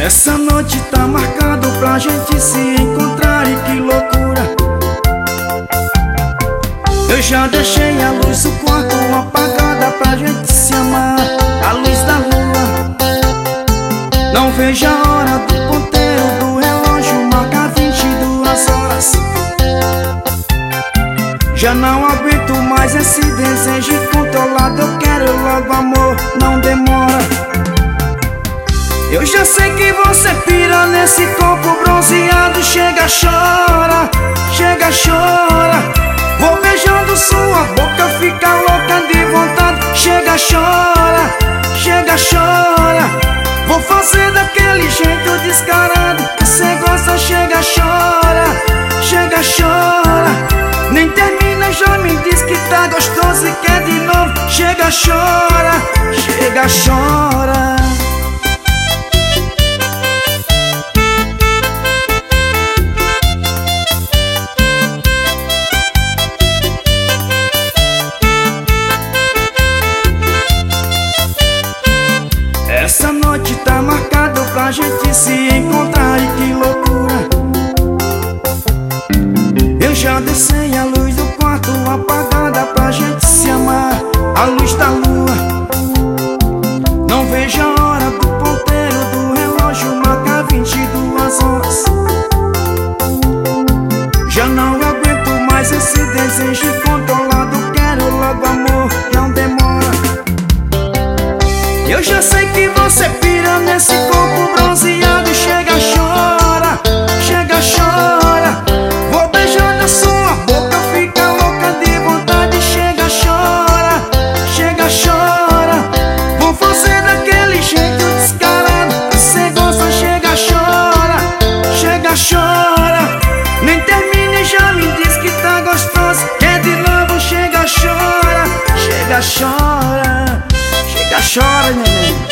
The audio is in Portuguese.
Essa noite tá marcado pra gente se encontrar e que loucura. Eu já deixei a luz do quarto apagada pra gente se amar, a luz da lua. Não vejo a hora do ponteiro do relógio marca 22 horas. Já não aguento mais esse desejo incontrolado. Eu quero logo amor, não demora. Eu já sei que você pira nesse corpo bronzeado. Chega, chora, chega, chora. Vou beijando sua boca, fica louca de vontade. Chega, chora, chega, chora. Vou fazer daquele jeito descarado que cê gosta. Chega, chora, chega, chora. Nem termina, já me diz que tá gostoso e quer de novo. Chega, chora, chega, chora. Essa noite tá marcado pra gente se encontrar e que loucura. Eu já deixei a luz do quarto apagada pra gente se amar, a luz da lua. Não vejo a hora do ponteiro do relógio marca 22 horas. Já não aguento mais esse desejo incontrolado. Quero logo amor, não demora. Eu já sei que você pira nesse corpo bronzeado. Chega, chora, chega, chora. Vou beijando a sua boca, fica louca de vontade. Chega, chora, chega, chora. Vou fazer daquele jeito descarado que cê gosta. Chega, chora, chega, chora. Nem termina e já me diz que tá gostoso. Quer de novo, chega, chora, chega, chora. Chega, chora, neném.